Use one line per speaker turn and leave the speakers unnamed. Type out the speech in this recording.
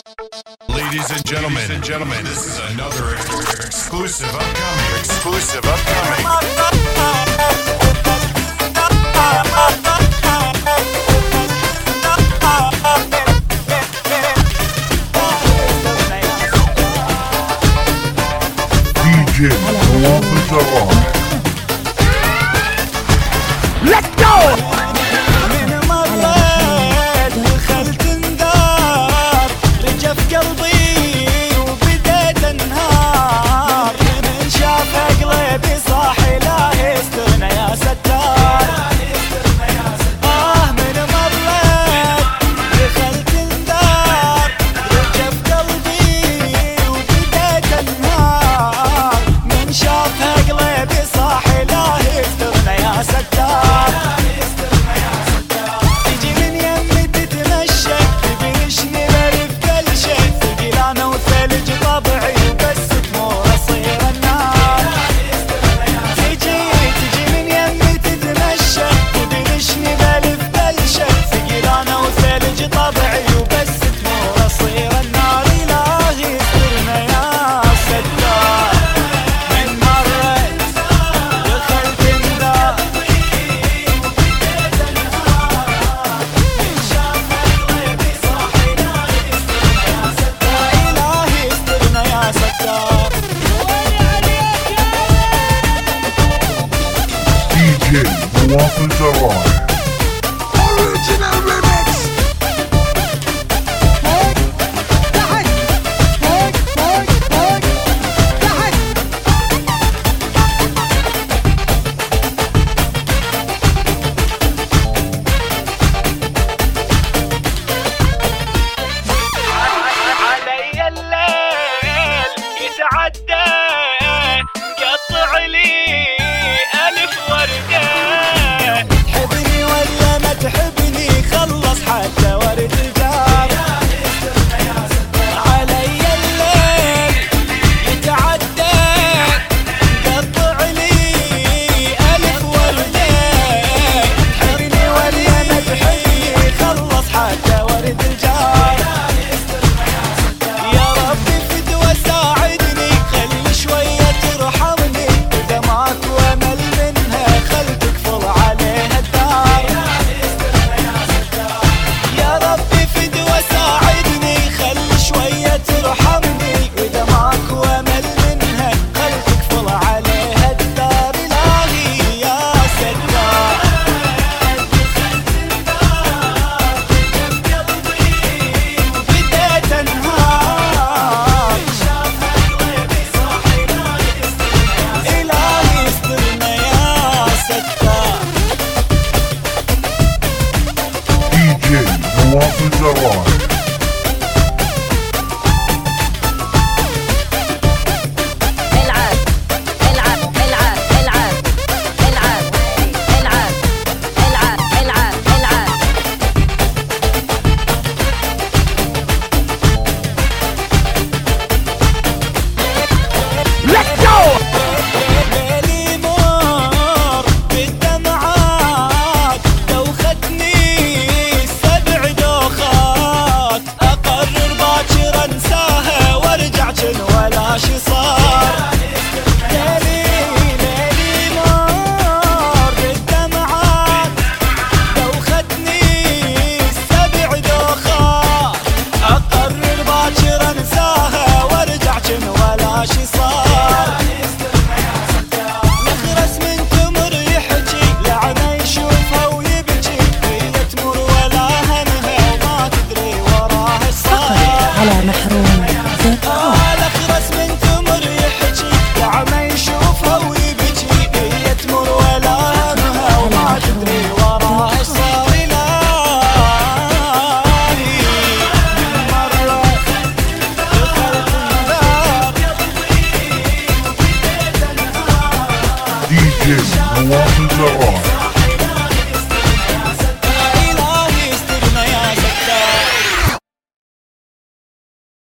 Ladies and gentlemen, this is another exclusive upcoming.
DJ نواف الجراح.
Let's go!
من مريت دخلت النار رجف قلبي وبديت انهار من شاف قلبي صاحي لا يسترنا يا ستار. من مريت دخلت النار رجف قلبي وبديت انهار من شاف قلبي صاحي لا يسترنا يا ستار.
DJ نواف الجراح.
Original remix. تحت تحت.
علي الليل يتعدى قطع لي ألف وردة. تحبني ولا ما تحبني خلص حتى ورد الجار. علي الليل يتعدى قطع لي ألف وردة. تحبني ولا ما تحبني خلص حتى ورد الجار. يا ربي فدوى ساعدني خلي شوية ترحمني إذا ماكو أمل منها خل تقفل عليها الدار. يا ربي فدوى ساعدني خلي شوية ترحمني إذا ماكو أمل منها خل تقفل عليها الدار. إلهي يا ستار بديت انهار. إلهي استرنا يا ستار.
DJ نواف الجراح.
العب العب العب العب العب العب العب العب العب.
Let's go!
ليلي مر بالدمعات دوختني 7 دوخات. أقرر باكر أنساها وارجع جن ولا شي صار. ليلي مر بالدمعات دوختني 7 دوخات. أقرر باكر أنساها وارجع جن ولا شي صار. نخرس من تمر يحكي لعنى يشوفها ويبكي. هي تمر ولا همها وما تدري وراها ايش صار.
على محروم
نخرس من تمر يحكي لعنى يشوفها ويبكي. هي تمر ولا همها وما تدري وراها ايش صار. إلهي من مرة دخلت النار.
DJ نواف الجراح.